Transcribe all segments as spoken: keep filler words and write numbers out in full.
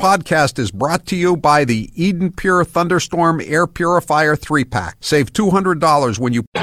podcast is brought to you by the Eden Pure Thunderstorm Air Purifier three pack. Save two hundred dollars when you...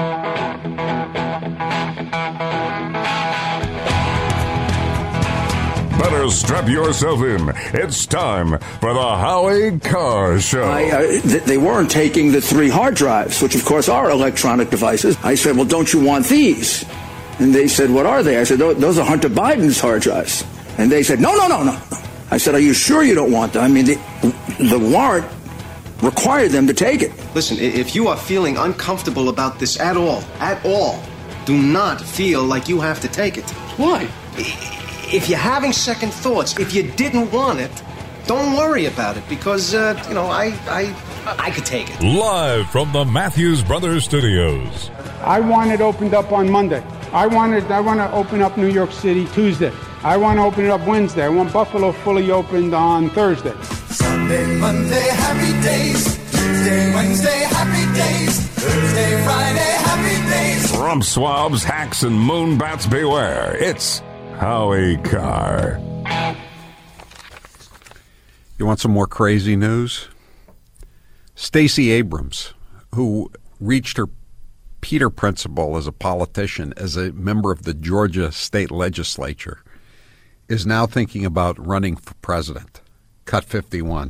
Better strap yourself in. It's time for the Howie Carr Show. I, uh, th- they weren't taking the three hard drives, which of course are electronic devices. I said, well, don't you want these? And they said, what are they? I said, those are Hunter Biden's hard drives. And they said, no, no, no, no. I said, are you sure you don't want them? I mean, the, the warrant required them to take it. Listen, if you are feeling uncomfortable about this at all, at all, do not feel like you have to take it. Why? If you're having second thoughts, if you didn't want it, don't worry about it because, uh, you know, I, I, I could take it. Live from the Matthews Brothers Studios. I want it opened up on Monday. I want it, I want to open up New York City Tuesday. I want to open it up Wednesday. I want Buffalo fully opened on Thursday. Sunday, Monday, happy days. Tuesday, Wednesday, happy days. Thursday, Friday, happy days. Rump swabs, hacks, and moonbats beware. It's Howie Carr. You want some more crazy news? Stacey Abrams, who reached her Peter Principle as a politician, as a member of the Georgia state legislature, is now thinking about running for president. Cut fifty-one.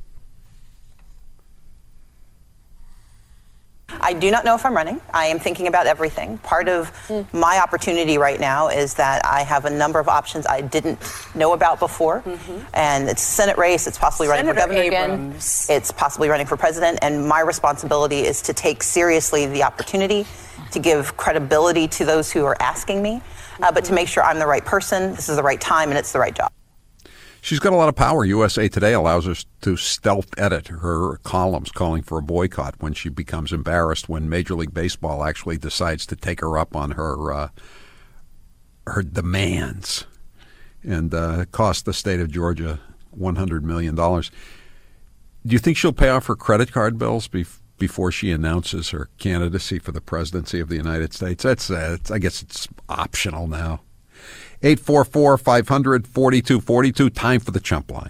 I do not know if I'm running. I am thinking about everything. Part of mm. my opportunity right now is that I have a number of options I didn't know about before. Mm-hmm. And it's a Senate race. It's possibly running Senator for governor Abrams. again. It's possibly running for president. And my responsibility is to take seriously the opportunity, to give credibility to those who are asking me, uh, but to make sure I'm the right person, this is the right time, and it's the right job. She's got a lot of power. U S A Today allows her to stealth edit her columns calling for a boycott when she becomes embarrassed when Major League Baseball actually decides to take her up on her uh, her demands, and uh, cost the state of Georgia one hundred million dollars. Do you think she'll pay off her credit card bills bef- before she announces her candidacy for the presidency of the United States? That's, uh, it's, I guess it's optional now. eight four four, five hundred, forty-two forty-two. Time for the Chump Line.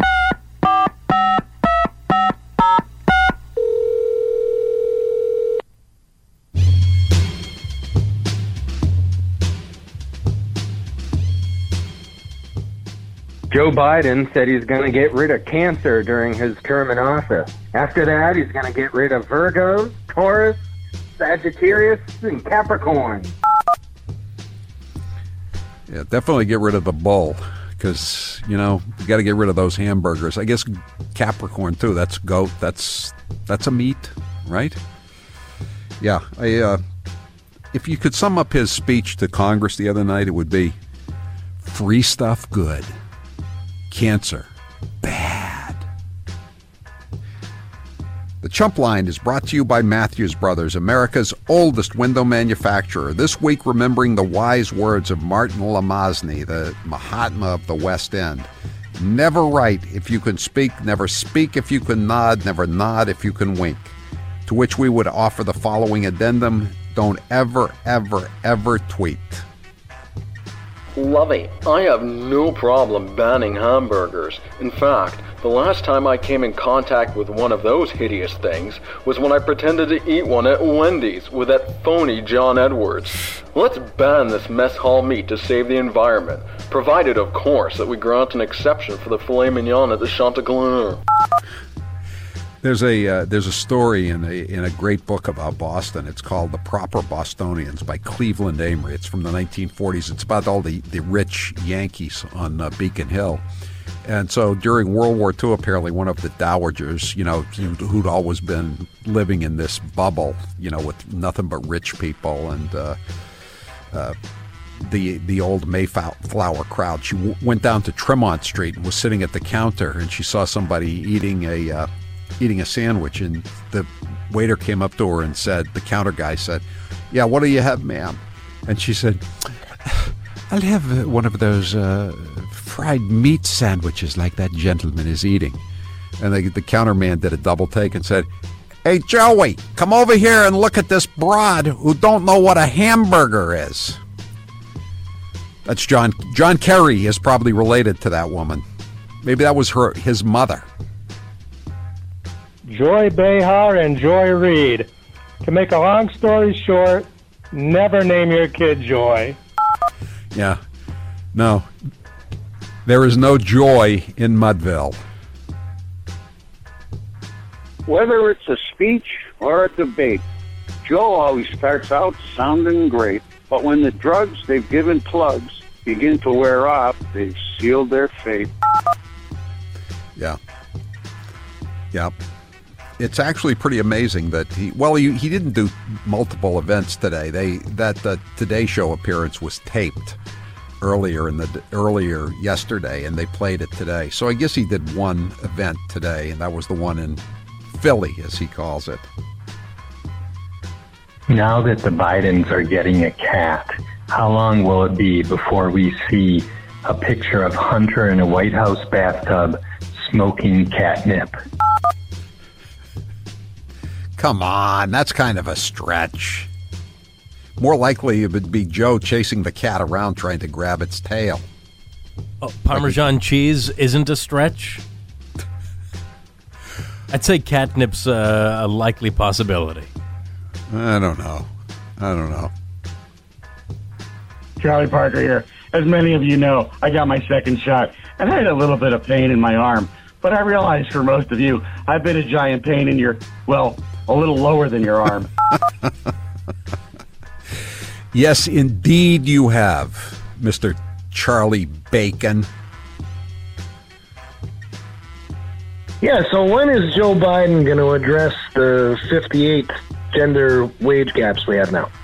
Joe Biden said he's going to get rid of cancer during his term in office. After that, he's going to get rid of Virgos, Taurus, Sagittarius, and Capricorn. Yeah, definitely get rid of the bull because, you know, you got to get rid of those hamburgers. I guess Capricorn, too. That's goat. That's that's a meat, right? Yeah. I, uh, if you could sum up his speech to Congress the other night, it would be free stuff, good. Cancer, bad. The Chump Line is brought to you by Matthews Brothers, America's oldest window manufacturer. This week, remembering the wise words of Martin Lamazny, the Mahatma of the West End. Never write if you can speak, never speak if you can nod, never nod if you can wink. To which we would offer the following addendum: don't ever, ever, ever tweet. Lovey, I have no problem banning hamburgers. In fact, the last time I came in contact with one of those hideous things was when I pretended to eat one at Wendy's with that phony John Edwards. Let's ban this mess hall meat to save the environment, provided, of course, that we grant an exception for the filet mignon at the Chanticleer. There's a uh, there's a story in a in a great book about Boston. It's called The Proper Bostonians by Cleveland Amory. It's from the nineteen forties. It's about all the, the rich Yankees on uh, Beacon Hill. And so during World War Two, apparently one of the dowagers, you know, who'd always been living in this bubble, you know, with nothing but rich people and uh, uh, the the old Mayflower crowd, she w- went down to Tremont Street and was sitting at the counter, and she saw somebody eating a uh, eating a sandwich, and the waiter came up to her and said, the counter guy said, "Yeah, what do you have, ma'am?" And she said, "I'll have one of those uh, fried meat sandwiches like that gentleman is eating." And the, the counterman did a double take and said, "Hey, Joey, come over here and look at this broad who don't know what a hamburger is." That's John. John Kerry is probably related to that woman. Maybe that was her his mother. Joy Behar and Joy Reid. To make a long story short, never name your kid Joy. Yeah. No. There is no joy in Mudville. Whether it's a speech or a debate, Joe always starts out sounding great. But when the drugs they've given plugs begin to wear off, they've sealed their fate. Yeah. Yeah. It's actually pretty amazing that he, well, he, he didn't do multiple events today. They that the Today Show appearance was taped earlier in the earlier yesterday, and they played it today. So I guess he did one event today, and that was the one in Philly, as he calls it. Now that the Bidens are getting a cat, how long will it be before we see a picture of Hunter in a White House bathtub smoking catnip? Come on, that's kind of a stretch. More likely it would be Joe chasing the cat around trying to grab its tail. Oh, Parmesan like cheese isn't a stretch? I'd say catnip's uh, a likely possibility. I don't know. I don't know. Charlie Parker here. As many of you know, I got my second shot, and I had a little bit of pain in my arm. But I realize for most of you, I've been a giant pain in your, well, a little lower than your arm. Yes, indeed you have, Mister Charlie Bacon. Yeah, so when is Joe Biden going to address the fifty-eight gender wage gaps we have now?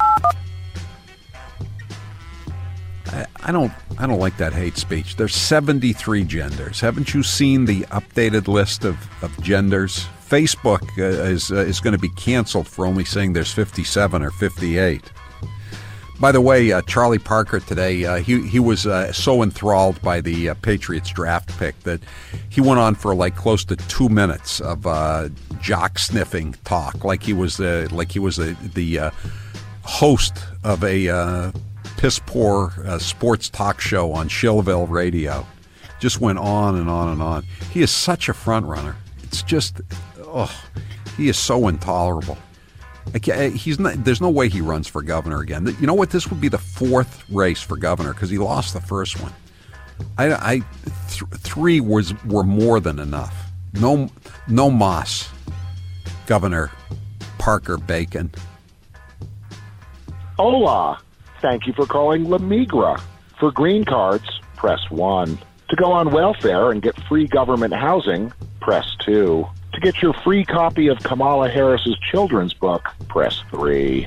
I, I don't I don't like that hate speech. There's seventy-three genders. Haven't you seen the updated list of, of genders? Facebook uh, is uh, is going to be canceled for only saying there's fifty-seven or fifty-eight. By the way, uh, Charlie Parker today, uh, he he was uh, so enthralled by the uh, Patriots draft pick that he went on for like close to two minutes of uh, jock sniffing talk, like he was uh, like he was a, the uh, host of a uh, piss poor uh, sports talk show on Shillville Radio. Just went on and on and on. He is such a front runner. It's just, oh, he is so intolerable. He's not, there's no way he runs for governor again. You know what? This would be the fourth race for governor because he lost the first one. I, I th- three was were more than enough. No, no mas, Governor Parker Bacon. Hola. Thank you for calling La Migra. For green cards, press one. To go on welfare and get free government housing, press two. To get your free copy of Kamala Harris's children's book, press three.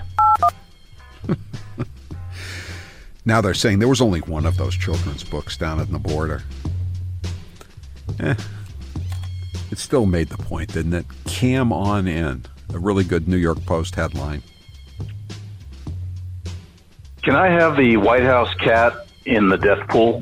Now they're saying there was only one of those children's books down at the border. Eh, it still made the point, didn't it? Cam on in. A really good New York Post headline. Can I have the White House cat in the death pool?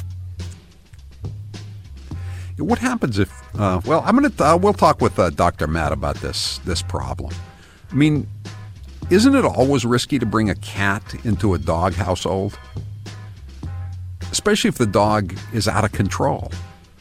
What happens if? Uh, well, I'm gonna. Uh, we'll talk with uh, Doctor Matt about this this problem. I mean, isn't it always risky to bring a cat into a dog household, especially if the dog is out of control?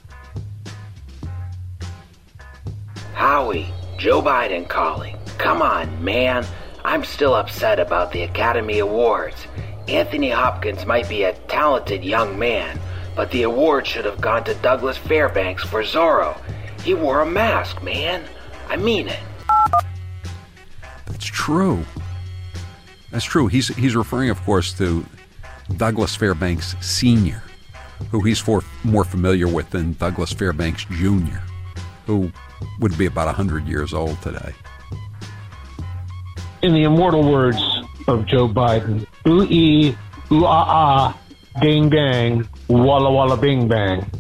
Howie, Joe Biden calling. Come on, man. I'm still upset about the Academy Awards. Anthony Hopkins might be a talented young man, but the award should have gone to Douglas Fairbanks for Zorro. He wore a mask, man. I mean it. That's true. That's true. He's he's referring, of course, to Douglas Fairbanks Senior, who he's for, more familiar with than Douglas Fairbanks Junior, who would be about one hundred years old today. In the immortal words of Joe Biden, ooh-ee, ooh-ah-ah, ding-dang, walla walla bing bang.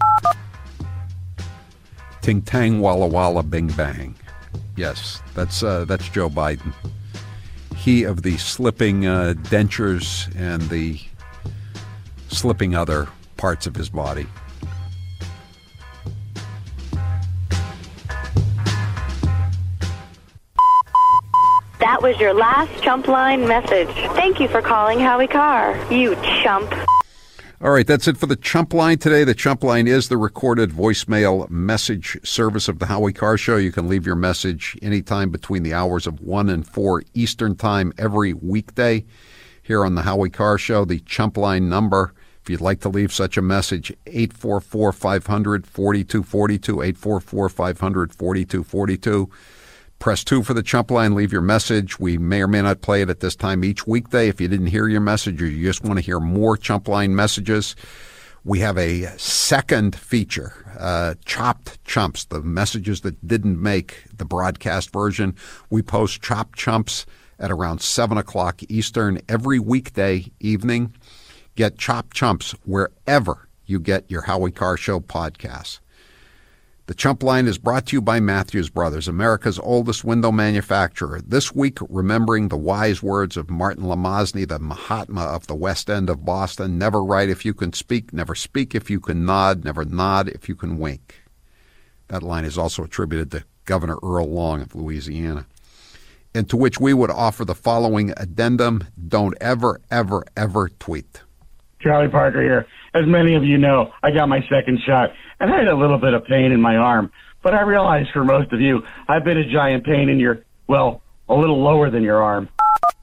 Ting tang walla walla bing bang. Yes, that's uh, that's Joe Biden. He of the slipping uh, dentures and the slipping other parts of his body. That was your last chump line message. Thank you for calling Howie Carr, you chump. All right, that's it for the Chump Line today. The Chump Line is the recorded voicemail message service of the Howie Carr Show. You can leave your message anytime between the hours of one and four Eastern Time every weekday here on the Howie Carr Show. The Chump Line number, if you'd like to leave such a message, eight four four, five hundred, forty-two forty-two, eight four four, five hundred, forty-two forty-two. Press two for the Chump Line. Leave your message. We may or may not play it at this time each weekday. If you didn't hear your message or you just want to hear more Chump Line messages, we have a second feature, uh, Chopped Chumps, the messages that didn't make the broadcast version. We post Chopped Chumps at around seven o'clock Eastern every weekday evening. Get Chopped Chumps wherever you get your Howie Carr Show podcasts. The Chump Line is brought to you by Matthews Brothers, America's oldest window manufacturer. This week, remembering the wise words of Martin Lamosny, the Mahatma of the West End of Boston: never write if you can speak, never speak if you can nod, never nod if you can wink. That line is also attributed to Governor Earl Long of Louisiana. And to which we would offer the following addendum: don't ever, ever, ever tweet. Charlie Parker here. As many of you know, I got my second shot, and I had a little bit of pain in my arm. But I realize for most of you, I've been a giant pain in your, well, a little lower than your arm.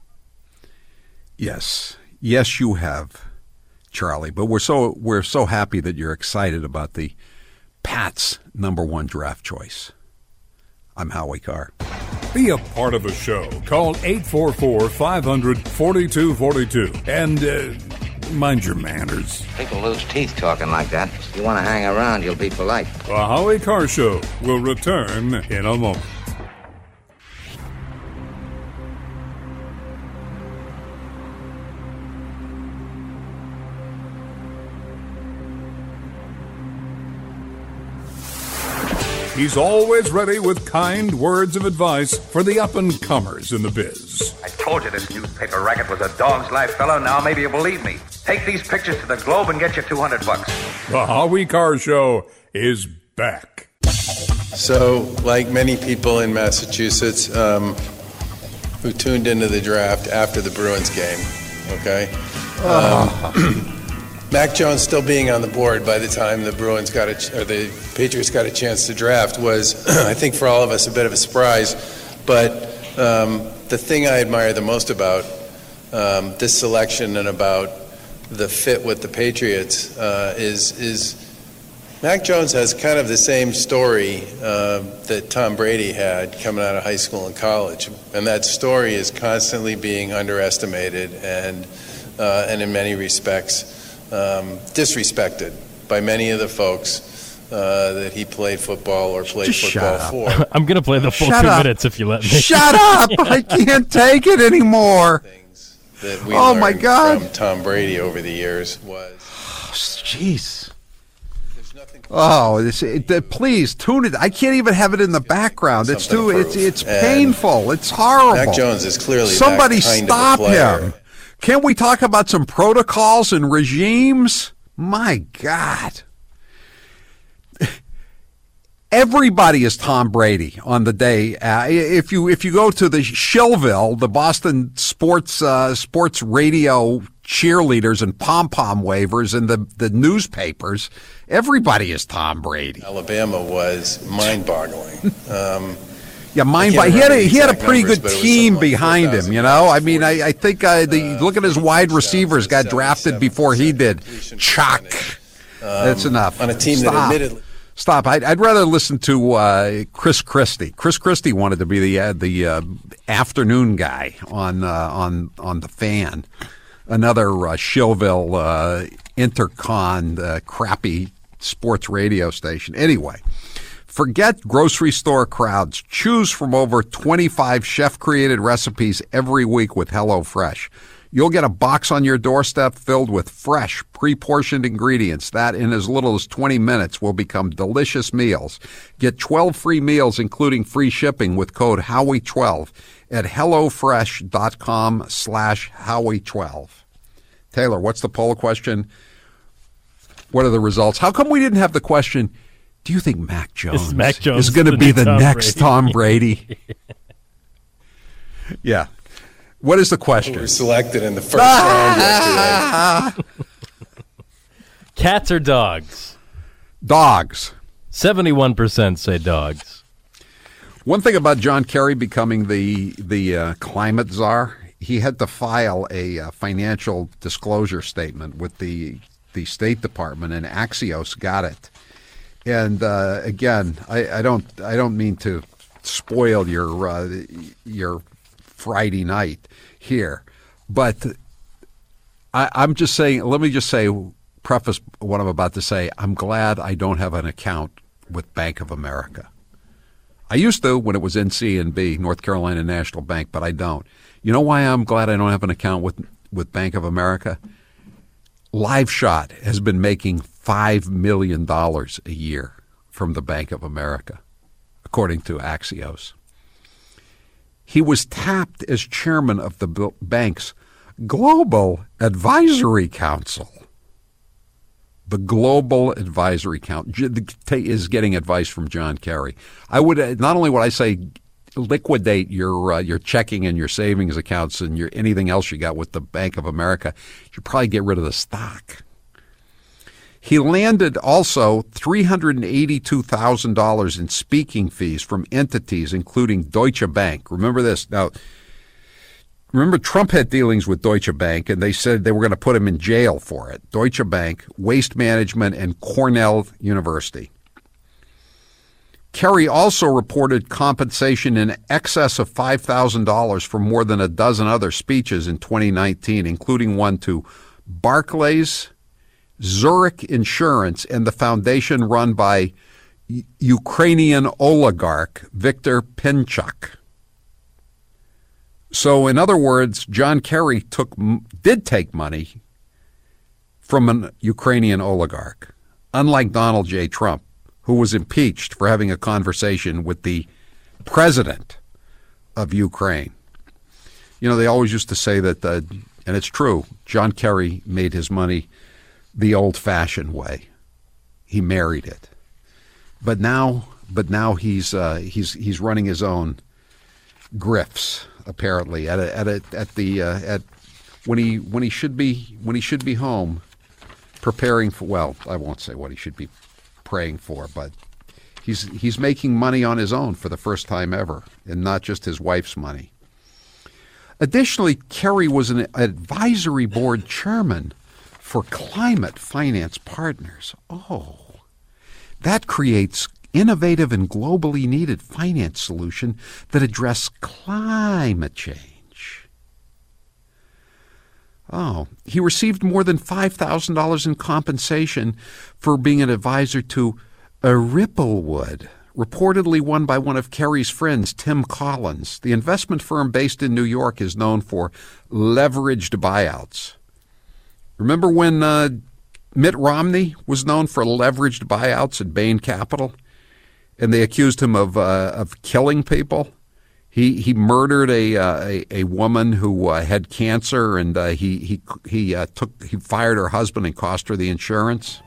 Yes. Yes, you have, Charlie. But we're so we're so happy that you're excited about the Pats' number one draft choice. I'm Howie Carr. Be a part of the show. Call eight four four, five hundred, forty-two forty-two. And, uh... mind your manners. People lose teeth talking like that. You want to hang around, you'll be polite. The Howie Carr Show will return in a moment. He's always ready with kind words of advice for the up-and-comers in the biz. I told you this newspaper racket was a dog's life, fella. Now maybe you believe me. Take these pictures to the Globe and get you two hundred bucks. The Howie Carr Show is back. So, like many people in Massachusetts um, who tuned into the draft after the Bruins game, okay? Um, Mac Jones still being on the board by the time the Bruins got a ch- or the Patriots got a chance to draft was, I think, for all of us a bit of a surprise. But um, the thing I admire the most about um, this selection and about the fit with the Patriots uh, is is Mac Jones has kind of the same story uh, that Tom Brady had coming out of high school and college, and that story is constantly being underestimated and uh, and in many respects. Um, disrespected by many of the folks uh, that he played football or played Just football shut up. for. I'm going to play the full Shut two up. minutes if you let me. Shut up! I can't take it anymore. That we Oh, my learned God. from Tom Brady over the years was. Jeez. Oh, this, it, uh, please tune it. I can't even have it in the background. It's too. It's it's And painful. It's horrible. Mac Jones is clearly that Somebody kind of a stop player. him. Can't we talk about some protocols and regimes? My God. Everybody is Tom Brady on the day. Uh, if you if you go to the Shillville, the Boston sports uh, sports radio cheerleaders and pom pom wavers and the the newspapers, everybody is Tom Brady. Alabama was mind-boggling. Um, Yeah, mind I can't by he had a, remember the he had a exact pretty numbers, good but it was team something like behind him. You know, I mean, I, I think uh, the look at his wide receivers got drafted before he did. Chuck, that's enough. on a team Stop. that admittedly. Stop. I'd, I'd rather listen to uh, Chris Christie. Chris Christie wanted to be the uh, the uh, afternoon guy on uh, on on the Fan, another uh, Shillville uh, intercon uh, crappy sports radio station. Anyway, forget grocery store crowds. Choose from over twenty-five chef-created recipes every week with HelloFresh. You'll get a box on your doorstep filled with fresh, pre-portioned ingredients that in as little as twenty minutes will become delicious meals. Get twelve free meals, including free shipping, with code Howie twelve at HelloFresh.com slash Howie twelve. Taylor, what's the poll question? What are the results? How come we didn't have the question, do you think Mac Jones Is Mac Jones is going to the be new the Tom next Brady? Tom Brady? Yeah. What is the question? We were selected in the first round yesterday. Cats or dogs? Dogs. seventy-one percent say dogs. One thing about John Kerry becoming the the uh, climate czar, he had to file a uh, financial disclosure statement with the the State Department, and Axios got it. And uh, again, I, I don't I don't mean to spoil your uh, your Friday night here, but I, I'm just saying. Let me just say, preface what I'm about to say. I'm glad I don't have an account with Bank of America. I used to when it was N C N B, North Carolina National Bank, but I don't. You know why I'm glad I don't have an account with with Bank of America? LiveShot has been making five million dollars a year from the Bank of America, according to Axios. He was tapped as chairman of the bank's Global Advisory Council. The Global Advisory Council is getting advice from John Kerry. I would not only would I say liquidate your uh, your checking and your savings accounts and your anything else you got with the Bank of America, you should probably get rid of the stock. He landed also three hundred eighty-two thousand dollars in speaking fees from entities including Deutsche Bank. Remember this. Now, remember Trump had dealings with Deutsche Bank, and they said they were going to put him in jail for it. Deutsche Bank, Waste Management, and Cornell University. Kerry also reported compensation in excess of five thousand dollars for more than a dozen other speeches in twenty nineteen, including one to Barclays, Zurich Insurance, and the foundation run by U- Ukrainian oligarch Viktor Pinchuk. So, in other words, John Kerry took did take money from an Ukrainian oligarch, unlike Donald J. Trump, who was impeached for having a conversation with the president of Ukraine. You know, they always used to say that, uh, and it's true, John Kerry made his money the old-fashioned way. He married it. But now, but now he's uh, he's he's running his own grifts, apparently, at a, at a, at the uh, at when he when he should be when he should be home, preparing for. Well, I won't say what he should be praying for, but he's he's making money on his own for the first time ever, and not just his wife's money. Additionally, Kerry was an advisory board chairman for Climate Finance Partners. Oh, that creates innovative and globally needed finance solution that address climate change. Oh, he received more than five thousand dollars in compensation for being an advisor to a Ripplewood, reportedly won by one of Kerry's friends, Tim Collins. The investment firm based in New York is known for leveraged buyouts. Remember when uh, Mitt Romney was known for leveraged buyouts at Bain Capital, and they accused him of uh, of killing people? He he murdered a uh, a, a woman who uh, had cancer, and uh, he he he uh, took he fired her husband and cost her the insurance.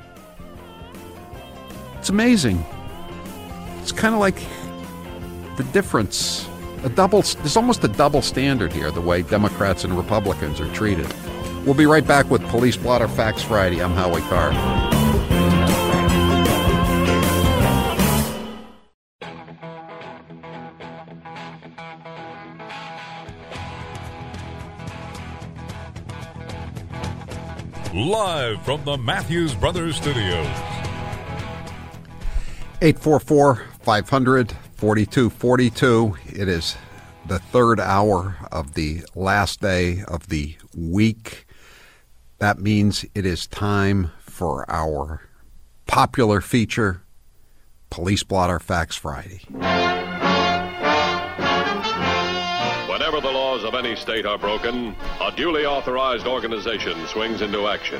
It's amazing. It's kind of like the difference. A double. There's almost a double standard here, the way Democrats and Republicans are treated. We'll be right back with Police Blotter Facts Friday. I'm Howie Carr. Live from the Matthews Brothers Studios. eight four four, five hundred, forty-two forty-two. It is the third hour of the last day of the week. That means it is time for our popular feature, Police Blotter Facts Friday. Whenever the laws of any state are broken, a duly authorized organization swings into action.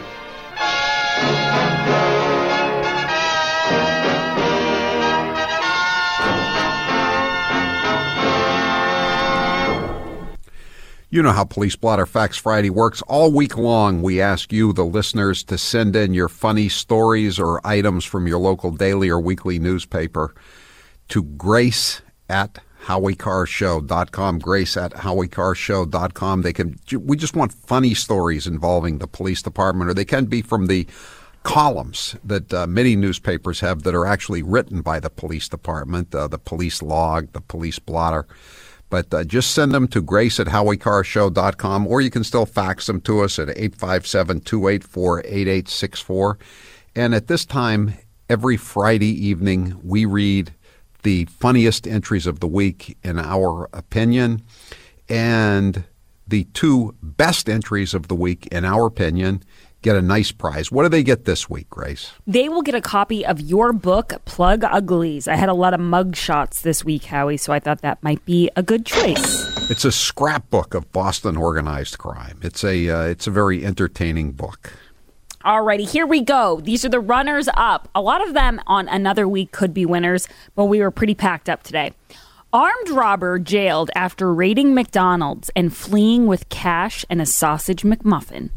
You know how Police Blotter Facts Friday works. All week long, we ask you, the listeners, to send in your funny stories or items from your local daily or weekly newspaper to grace at howie carr show dot com, grace at howie carr show dot com. They can, we just want funny stories involving the police department, or they can be from the columns that uh, many newspapers have that are actually written by the police department, uh, the police log, the police blotter. But uh, just send them to grace at howie carr show dot com, or you can still fax them to us at eight five seven, two eight four, eight eight six four. And at this time, every Friday evening, we read the funniest entries of the week in our opinion, and the two best entries of the week in our opinion get a nice prize. What do they get this week, Grace? They will get a copy of your book, Plug Uglies. I had a lot of mug shots this week, Howie, so I thought that might be a good choice. It's a scrapbook of Boston organized crime. It's a uh, it's a very entertaining book. Alrighty, here we go. These are the runners up. A lot of them on another week could be winners, but we were pretty packed up today. Armed robber jailed after raiding McDonald's and fleeing with cash and a sausage McMuffin.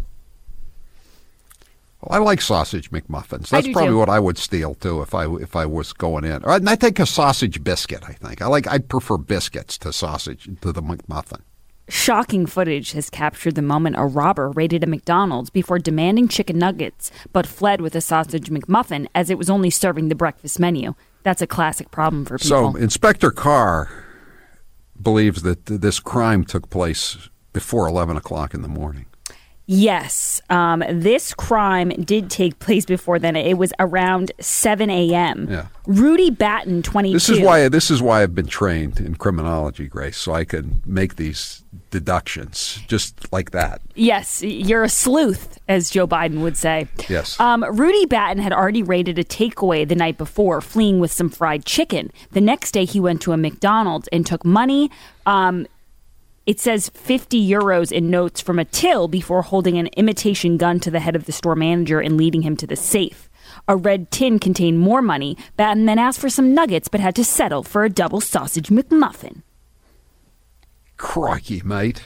Well, I like sausage McMuffins. I That's do probably too. what I would steal too if I if I was going in. Or, and I take a sausage biscuit. I think I like. I prefer biscuits to sausage to the McMuffin. Shocking footage has captured the moment a robber raided a McDonald's before demanding chicken nuggets, but fled with a sausage McMuffin as it was only serving the breakfast menu. That's a classic problem for people. So Inspector Carr believes that th- this crime took place before eleven o'clock in the morning. Yes, um, this crime did take place before then. It was around seven a.m. Yeah. Rudy Batten, twenty-two. This is why this is why I've been trained in criminology, Grace, so I can make these deductions just like that. Yes, you're a sleuth, as Joe Biden would say. Yes. Um, Rudy Batten had already raided a takeaway the night before, fleeing with some fried chicken. The next day, he went to a McDonald's and took money. Um, It says fifty euros in notes from a till before holding an imitation gun to the head of the store manager and leading him to the safe. A red tin contained more money. Batten then asked for some nuggets but had to settle for a double sausage McMuffin. Crikey, mate.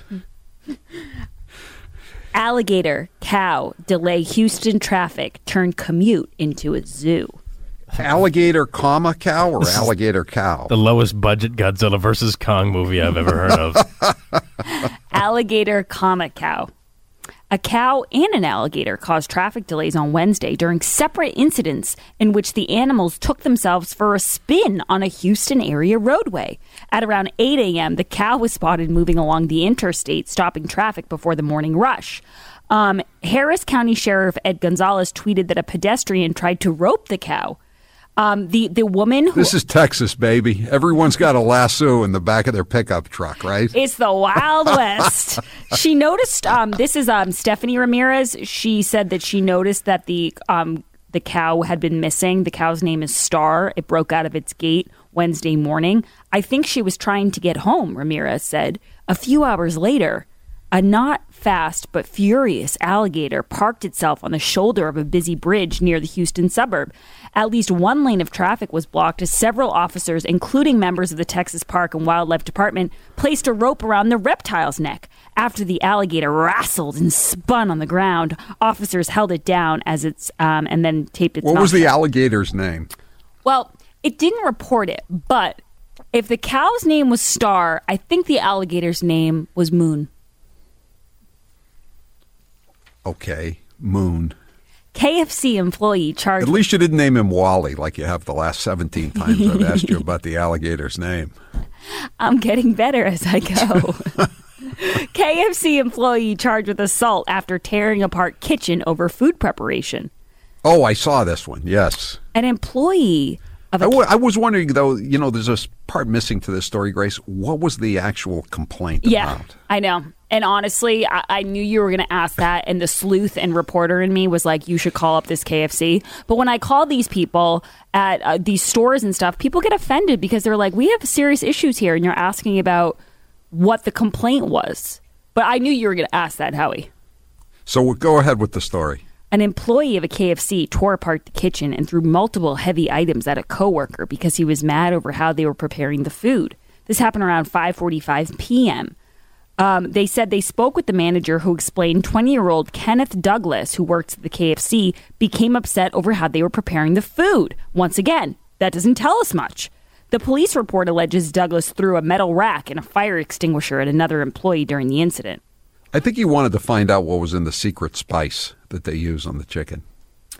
Alligator, cow, delay Houston traffic, turn commute into a zoo. Alligator, comma, cow, or alligator cow? The lowest budget Godzilla versus Kong movie I've ever heard of. Alligator, comma, cow. A cow and an alligator caused traffic delays on Wednesday during separate incidents in which the animals took themselves for a spin on a Houston area roadway. At around eight a.m., the cow was spotted moving along the interstate, stopping traffic before the morning rush. Um, Harris County Sheriff Ed Gonzalez tweeted that a pedestrian tried to rope the cow. Um, the, the woman who... This is Texas, baby. Everyone's got a lasso in the back of their pickup truck, right? It's the Wild West. She noticed, um, this is um, Stephanie Ramirez. She said that she noticed that the um, the cow had been missing. The cow's name is Star. It broke out of its gate Wednesday morning. I think she was trying to get home, Ramirez said. A few hours later, a not fast but furious alligator parked itself on the shoulder of a busy bridge near the Houston suburb. At least one lane of traffic was blocked as several officers, including members of the Texas Park and Wildlife Department, placed a rope around the reptile's neck. After the alligator wrestled and spun on the ground, officers held it down as it's um, and then taped its What mouth was the shut. alligator's name? Well, it didn't report it, but if the cow's name was Star, I think the alligator's name was Moon. Okay, Moon. K F C employee charged... At least you didn't name him Wally like you have the last seventeen times I've asked you about the alligator's name. I'm getting better as I go. K F C employee charged with assault after tearing apart kitchen over food preparation. Oh, I saw this one, yes. An employee of a... I, w- I was wondering, though, you know, there's a s- part missing to this story, Grace. What was the actual complaint Yeah, about? I know. And honestly, I, I knew you were going to ask that, and the sleuth and reporter in me was like, you should call up this K F C. But when I call these people at uh, these stores and stuff, people get offended because they're like, we have serious issues here, and you're asking about what the complaint was. But I knew you were going to ask that, Howie. So go ahead with the story. An employee of a K F C tore apart the kitchen and threw multiple heavy items at a coworker because he was mad over how they were preparing the food. This happened around five forty-five p.m. Um, they said they spoke with the manager, who explained twenty-year-old Kenneth Douglas, who works at the K F C, became upset over how they were preparing the food. Once again, that doesn't tell us much. The police report alleges Douglas threw a metal rack and a fire extinguisher at another employee during the incident. I think he wanted to find out what was in the secret spice that they use on the chicken.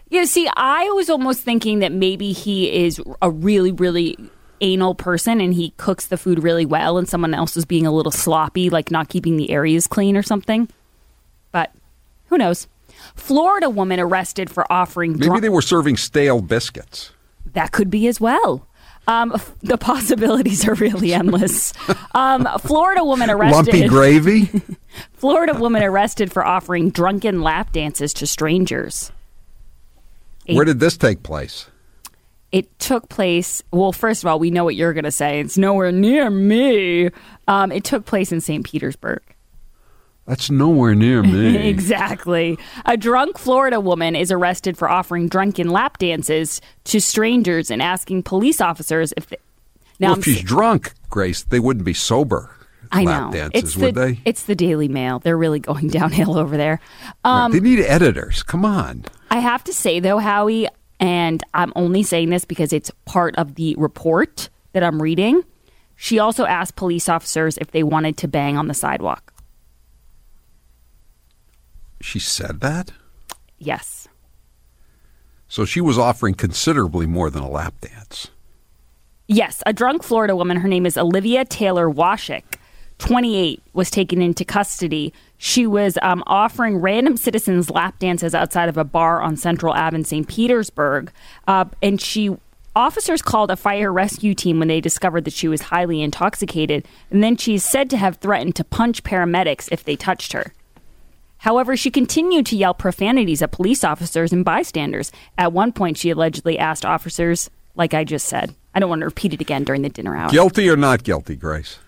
Yeah, see, I was almost thinking that maybe he is a really, really anal person and he cooks the food really well and someone else is being a little sloppy, like not keeping the areas clean or something. But who knows? Florida woman arrested for offering... Maybe drunk- they were serving stale biscuits. That could be as well. Um, f- the possibilities are really endless. Um, Florida woman arrested... Lumpy gravy? Florida woman arrested for offering drunken lap dances to strangers. Where did this take place? It took place... Well, first of all, we know what you're going to say. It's nowhere near me. Um, it took place in Saint Petersburg. That's nowhere near me. Exactly. A drunk Florida woman is arrested for offering drunken lap dances to strangers and asking police officers if they... Now, well, I'm if she's sa- drunk, Grace, they wouldn't be sober I lap know. dances, It's would the, they? It's the Daily Mail. They're really going downhill over there. Um, they need editors. Come on. I have to say, though, Howie, and I'm only saying this because it's part of the report that I'm reading, she also asked police officers if they wanted to bang on the sidewalk. She said that? Yes. So she was offering considerably more than a lap dance. Yes, a drunk Florida woman, her name is Olivia Taylor Washik, twenty-eight, was taken into custody. She was um, offering random citizens lap dances outside of a bar on Central Ave in Saint Petersburg. Uh, and she officers called a fire rescue team when they discovered that she was highly intoxicated. And then she's said to have threatened to punch paramedics if they touched her. However, she continued to yell profanities at police officers and bystanders. At one point, she allegedly asked officers, like I just said, I don't want to repeat it again during the dinner hour. Guilty or not guilty, Grace?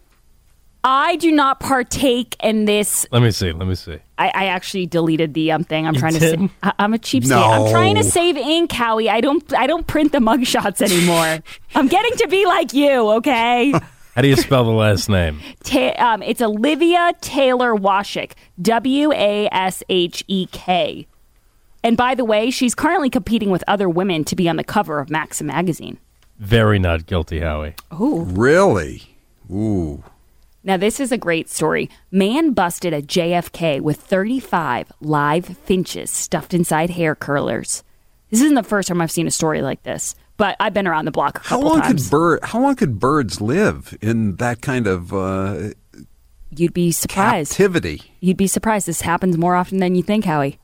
I do not partake in this. Let me see. Let me see. I, I actually deleted the um thing. I'm You trying did? to. Sa- I, I'm a cheapskate. No. I'm trying to save ink, Howie. I don't. I don't print the mugshots anymore. I'm getting to be like you. Okay. How do you spell the last name? Ta- um, it's Olivia Taylor Washik. W A S H E K. And by the way, she's currently competing with other women to be on the cover of Maxim magazine. Very not guilty, Howie. Oh, really? Ooh. Now, this is a great story. Man busted at J F K with thirty-five live finches stuffed inside hair curlers. This isn't the first time I've seen a story like this, but I've been around the block a How couple long times. could bird? How long could birds live in that kind of uh, You'd be surprised. captivity? You'd be surprised. This happens more often than you think, Howie.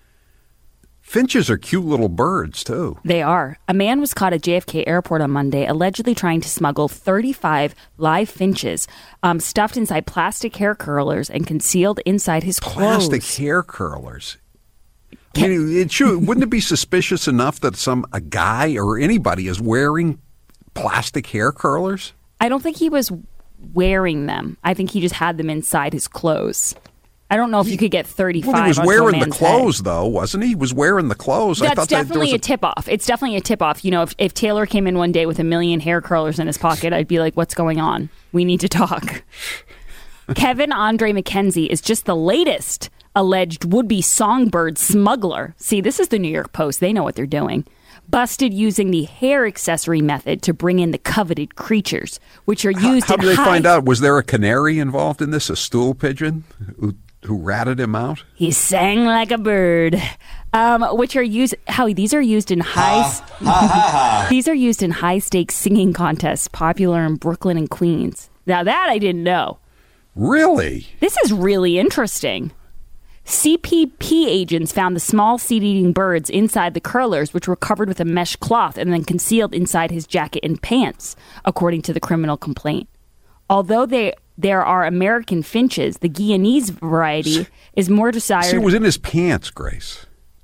Finches are cute little birds too. They are. A man was caught at J F K Airport on Monday, allegedly trying to smuggle thirty-five live finches um, stuffed inside plastic hair curlers and concealed inside his Plastic clothes. hair curlers. I mean, it should, wouldn't it be suspicious enough that some a guy or anybody is wearing plastic hair curlers? I don't think he was wearing them. I think he just had them inside his clothes. I don't know if you could get thirty-five. Well, he was onto a wearing the man's clothes, head. though, wasn't he? He was wearing the clothes. I That's thought that there definitely was a tip off. It's definitely a tip off. You know, if, if Taylor came in one day with a million hair curlers in his pocket, I'd be like, what's going on? We need to talk. Kevin Andre McKenzie is just the latest alleged would-be songbird smuggler. See, this is the New York Post. They know what they're doing. Busted using the hair accessory method to bring in the coveted creatures, which are used How, how in did they high- find out? Was there a canary involved in this? A stool pigeon who, who ratted him out? He sang like a bird, um, which are used. Howie, these are used in high. These are used in high stakes singing contests, popular in Brooklyn and Queens. Now that I didn't know. Really? This is really interesting. C P P agents found the small seed-eating birds inside the curlers, which were covered with a mesh cloth and then concealed inside his jacket and pants, according to the criminal complaint. Although they, there are American finches, the Guyanese variety is more desired. See, it was in his pants, Grace.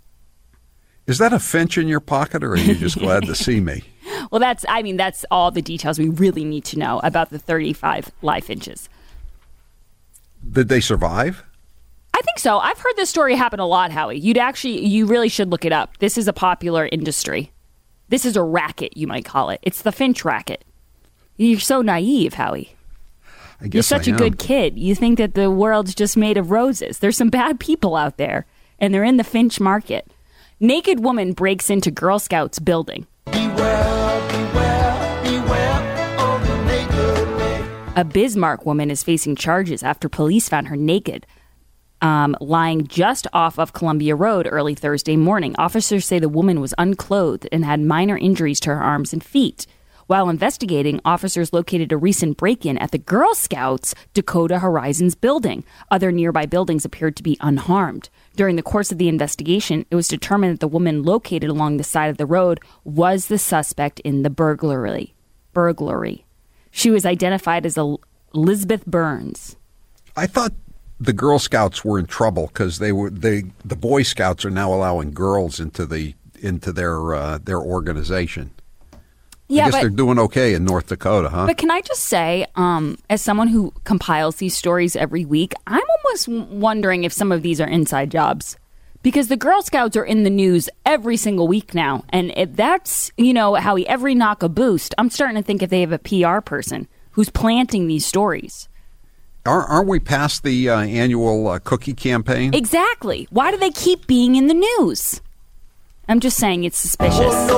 Is that a finch in your pocket, or are you just glad to see me? Well, that's, I mean, that's all the details we really need to know about the thirty-five live finches. Did they survive? I think so. I've heard this story happen a lot, Howie. You'd actually, you really should look it up. This is a popular industry. This is a racket, you might call it. It's the finch racket. You're so naive, Howie. I guess You're such I a am. good kid. You think that the world's just made of roses. There's some bad people out there, and they're in the finch market. Naked woman breaks into Girl Scouts building. A Bismarck woman is facing charges after police found her naked um, lying just off of Columbia Road early Thursday morning. Officers say the woman was unclothed and had minor injuries to her arms and feet. While investigating, officers located a recent break-in at the Girl Scouts Dakota Horizons building. Other nearby buildings appeared to be unharmed. During the course of the investigation, it was determined that the woman located along the side of the road was the suspect in the burglary. Burglary. She was identified as Elizabeth Burns. I thought the Girl Scouts were in trouble because they were they the Boy Scouts are now allowing girls into the into their uh, their organization. Yeah, I guess but, they're doing okay in North Dakota, huh? But can I just say, um, as someone who compiles these stories every week, I'm almost wondering if some of these are inside jobs. Because the Girl Scouts are in the news every single week now. And if that's, you know, how we every knock a boost, I'm starting to think if they have a P R person who's planting these stories. Aren't, aren't we past the uh, annual uh, cookie campaign? Exactly. Why do they keep being in the news? I'm just saying it's suspicious.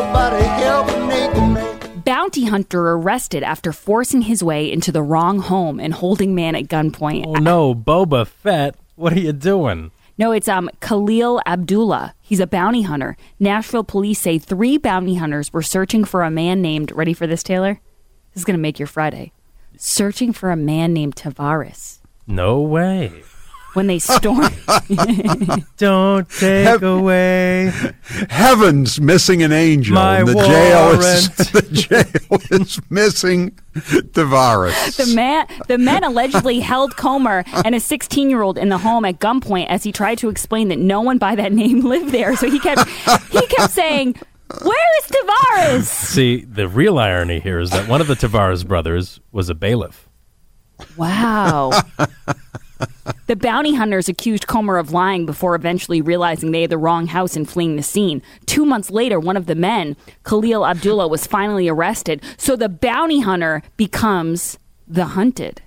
Bounty hunter arrested after forcing his way into the wrong home and holding man at gunpoint. Oh no, Boba Fett, what are you doing? No, it's um Khalil Abdullah. He's a bounty hunter. Nashville police say three bounty hunters were searching for a man named, ready for this, Taylor? This is going to make your Friday. Searching for a man named Tavares. No way. When they stormed. Don't take Heaven, away. Heaven's missing an angel. My and the warrant. jail is the jail is missing Tavares. The man the men allegedly held Comer and a sixteen-year-old in the home at gunpoint as he tried to explain that no one by that name lived there. So he kept he kept saying, "Where is Tavares?" See, the real irony here is that one of the Tavares brothers was a bailiff. Wow. The bounty hunters accused Comer of lying before eventually realizing they had the wrong house and fleeing the scene. Two months later, one of the men, Khalil Abdullah, was finally arrested. So the bounty hunter becomes the hunted.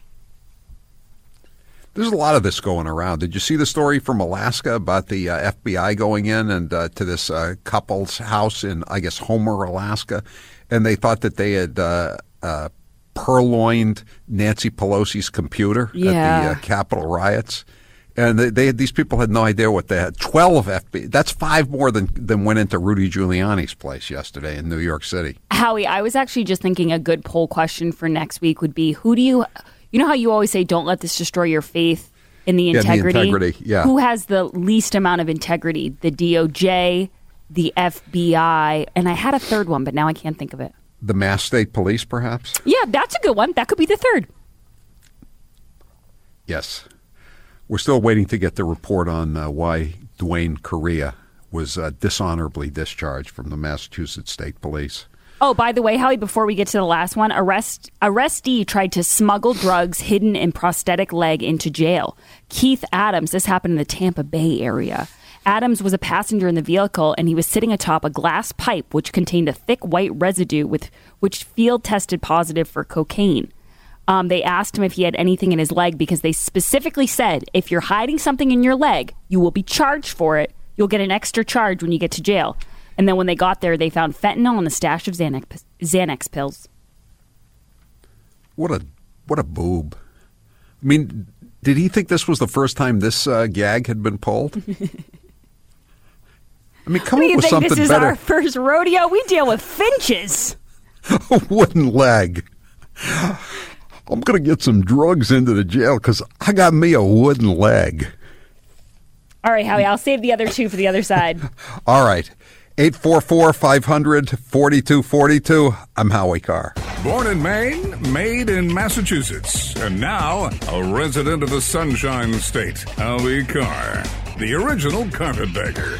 There's a lot of this going around. Did you see the story from Alaska about the uh, F B I going in and uh, to this uh, couple's house in, I guess, Homer, Alaska, and they thought that they had uh, uh, purloined Nancy Pelosi's computer yeah. at the uh, Capitol riots, and they, they had, these people had no idea what they had. Twelve F B I. That's five more than than went into Rudy Giuliani's place yesterday in New York City. Howie, I was actually just thinking a good poll question for next week would be: Who do you? You know how you always say, "Don't let this destroy your faith in the integrity." Yeah, the integrity. Yeah. Who has the least amount of integrity? The D O J, the F B I, and I had a third one, but now I can't think of it. The Mass State Police, perhaps? Yeah, that's a good one. That could be the third. Yes. We're still waiting to get the report on uh, why Dwayne Correa was uh, dishonorably discharged from the Massachusetts State Police. Oh, by the way, Howie, before we get to the last one, arrest arrestee tried to smuggle drugs hidden in prosthetic leg into jail. Keith Adams, this happened in the Tampa Bay area. Adams was a passenger in the vehicle, and he was sitting atop a glass pipe which contained a thick white residue with which field tested positive for cocaine. Um, they asked him if he had anything in his leg because they specifically said, if you're hiding something in your leg, you will be charged for it. You'll get an extra charge when you get to jail. And then when they got there, they found fentanyl and a stash of Xanax, Xanax pills. What a what a boob. I mean, did he think this was the first time this uh, gag had been pulled? I mean, come what up do you with think something this is better. Our first rodeo? We deal with finches. A wooden leg. I'm going to get some drugs into the jail because I got me a wooden leg. All right, Howie, I'll save the other two for the other side. All right. eight four four, five hundred, forty-two forty-two. I'm Howie Carr. Born in Maine, made in Massachusetts, and now a resident of the Sunshine State, Howie Carr, the original carpetbagger.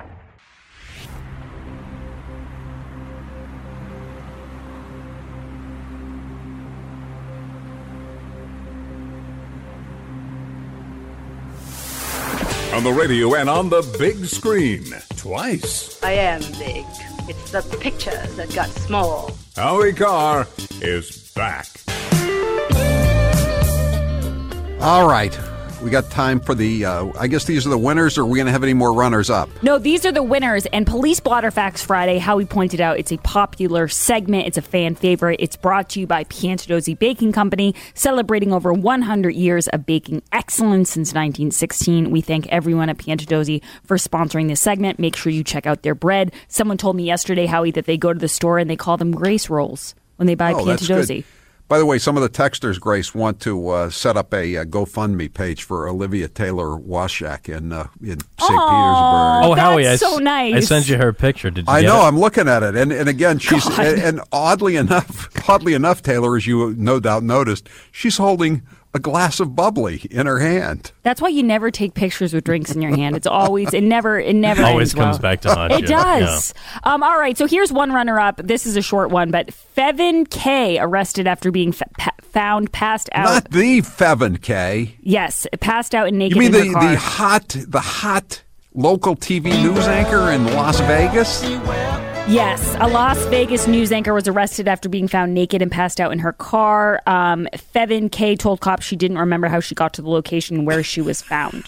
On the radio and on the big screen. Twice. I am big. It's the picture that got small. Howie Carr is back. All right. we got time for the, uh, I guess these are the winners, or are we going to have any more runners-up? No, these are the winners. And Police Blotter Facts Friday, Howie pointed out, it's a popular segment. It's a fan favorite. It's brought to you by Piantadosi Baking Company, celebrating over one hundred years of baking excellence since nineteen sixteen. We thank everyone at Piantadosi for sponsoring this segment. Make sure you check out their bread. Someone told me yesterday, Howie, that they go to the store and they call them Grace Rolls when they buy Oh, that's Piantadosi. good. By the way, some of the texters, Grace, want to uh, set up a, uh GoFundMe page for Olivia Taylor Washak in uh, in Saint Petersburg. Oh, Howie, I, that's so s- nice. I sent you her picture. Did you I get know. it? I'm looking at it, and and again, she's God. and, and oddly enough, oddly enough, Taylor, as you no doubt noticed, she's holding a glass of bubbly in her hand. That's why you never take pictures with drinks in your hand. It's always, it never, it never Always ends well. comes back to haunt It you. does. Um, all right, so here's one runner-up. This is a short one, but Fevin K arrested after being fa- pa- found passed out. Not the Fevin K. Yes, passed out and naked You mean in the her car. the hot the hot local T V news anchor in Las Vegas? Yes, a Las Vegas news anchor was arrested after being found naked and passed out in her car. Um, Fevin K told cops she didn't remember how she got to the location where she was found.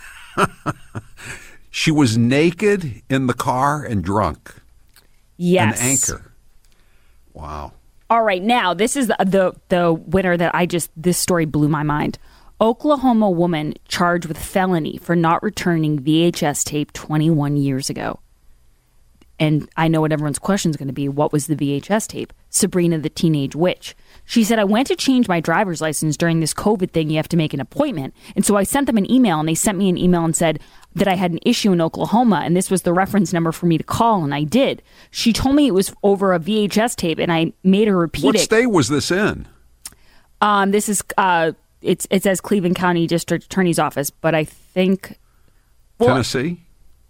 She was naked in the car and drunk. Yes. An anchor. Wow. All right, now this is the, the the winner that I just this story blew my mind. Oklahoma woman charged with felony for not returning V H S tape twenty-one years ago. And I know what everyone's question is going to be. What was the V H S tape? Sabrina the Teenage Witch. She said, I went to change my driver's license during this COVID thing. You have to make an appointment. And so I sent them an email, and they sent me an email and said that I had an issue in Oklahoma, and this was the reference number for me to call, and I did. She told me it was over a V H S tape, and I made her repeat What it. state was this in? Um, this is uh, it's it says Cleveland County District Attorney's Office, but I think well, Tennessee?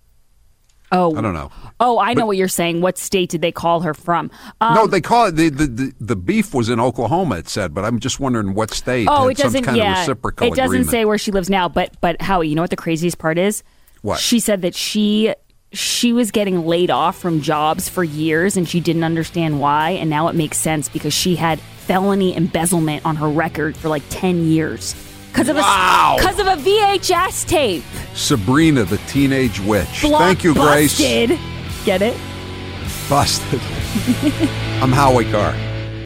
Oh, I don't know. Oh, I know But- what you're saying. What state did they call her from? Um, no, they call it the, the the the beef was in Oklahoma. It said, but I'm just wondering what state. Oh, had it doesn't. Some kind yeah, of reciprocal it doesn't agreement. say where she lives now. But but Howie, you know what the craziest part is? What? She said that she she was getting laid off from jobs for years, and she didn't understand why. And now it makes sense because she had felony embezzlement on her record for like ten years because of Wow. a because of a V H S tape. Sabrina the Teenage Witch. Block Thank you, Grace. busted. Get it? Busted. I'm Howie Carr.